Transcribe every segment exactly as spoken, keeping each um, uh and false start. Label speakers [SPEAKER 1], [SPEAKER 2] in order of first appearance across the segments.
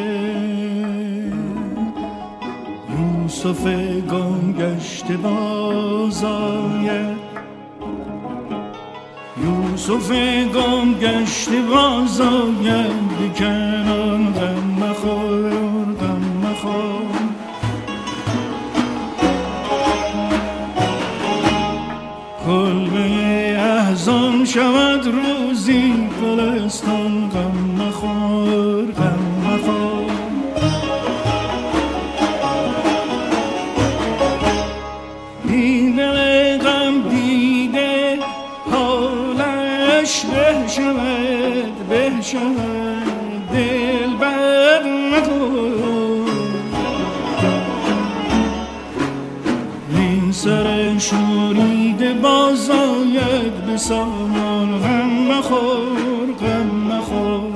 [SPEAKER 1] یوسف گم گشته باز آید، یوسف گم گشته باز آید، به کنان غم مخور غم مخور. کلبه احزان شود روزی، گلستان غم مخور غم مخور. این دل غم دیده حالش به شود به شود، دل بر مکن. این سر شوریده باز آید، به سامان غم مخور غم مخور.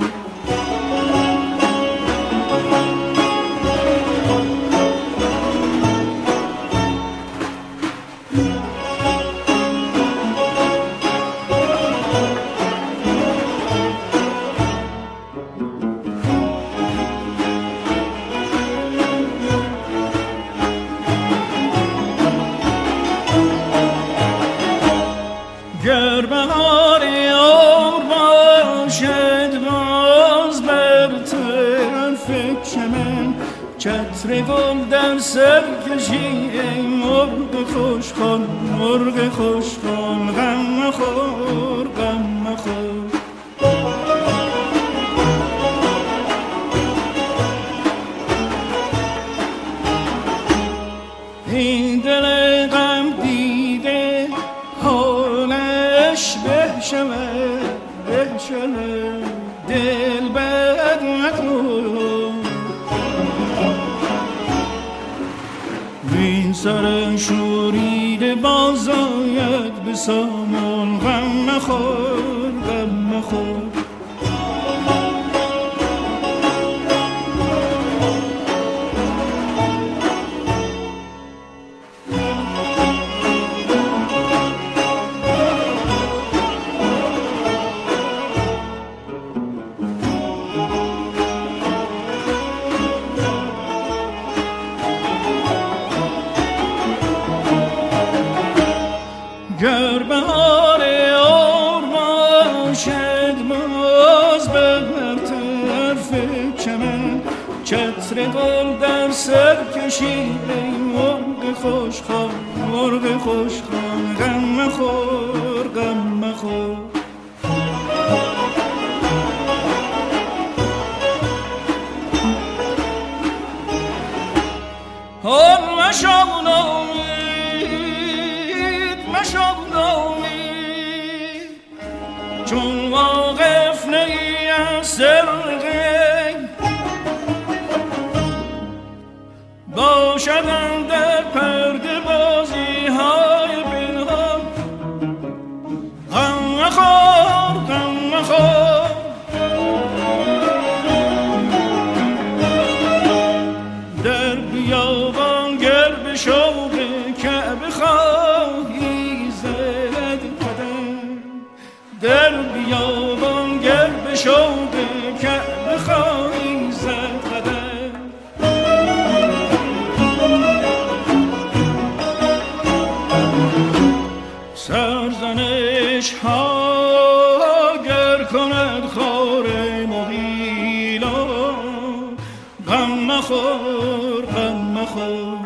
[SPEAKER 1] گر بهار عمر باشد باز بر طرف چمن، چتر گل در سر کشی ای مرغ خوشخوان مرغ خوشخوان. غم مخور غم مخور. این دل غم دیده حالش به شود به شود، دل بد مکن. این سر شوریده باز آید، به سامان غم مخور غم مخور. گر بهار عمر باشد باز بر طرف چمن، چتر گل در سر کشی ای مرغ خوشخوان مرغ خوشخوان. غم مخور غم مخور. آن مشو مشو نامید، چون واقف نی از سر غیب، باشد اندر پرده بازی های پنهان. غم مخور غم مخور. در بیابان گر به شوق کعبه خواهی زد قدم، در بیابان گر به شوق کعبه خواهی زد قدم. سرزنش ها گر کند خار مغیلان، غم مخور غم مخور.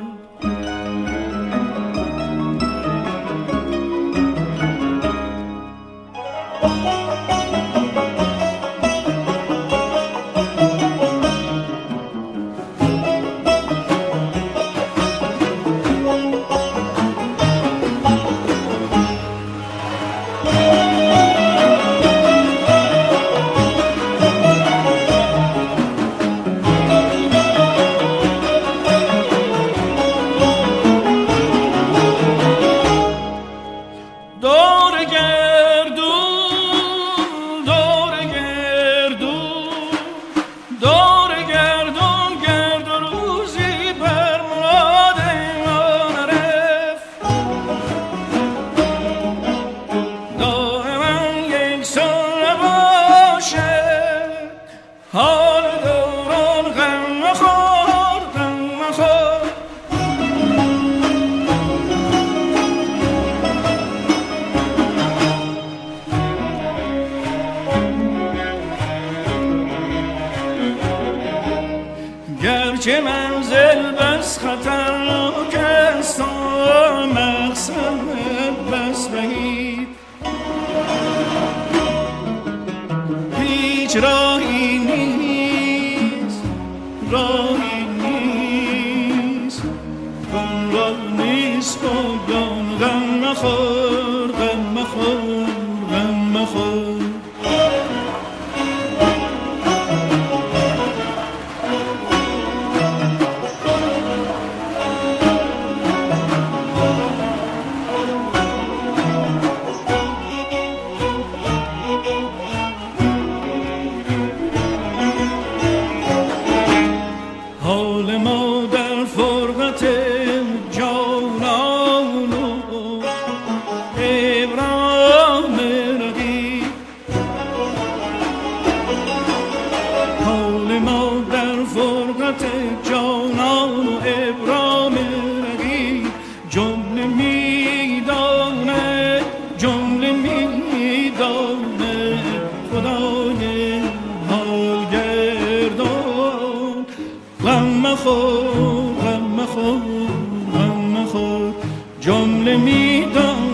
[SPEAKER 1] گرچه منزل بس خطرناک است و مقصد بس بعید، هیچ راهی نیست، راهی نیست، غم را نیست پایان. غم مخور، غم مخور، غم مخور. حال ما در فرقت جانان و ابرام رقیب، حال ما در فرقت جانان و ابرام رقیب. جمله میدانه، جمله میدانه خدای حال گردان. غم مخور، غم مخور، غم مخور، جمله میدانه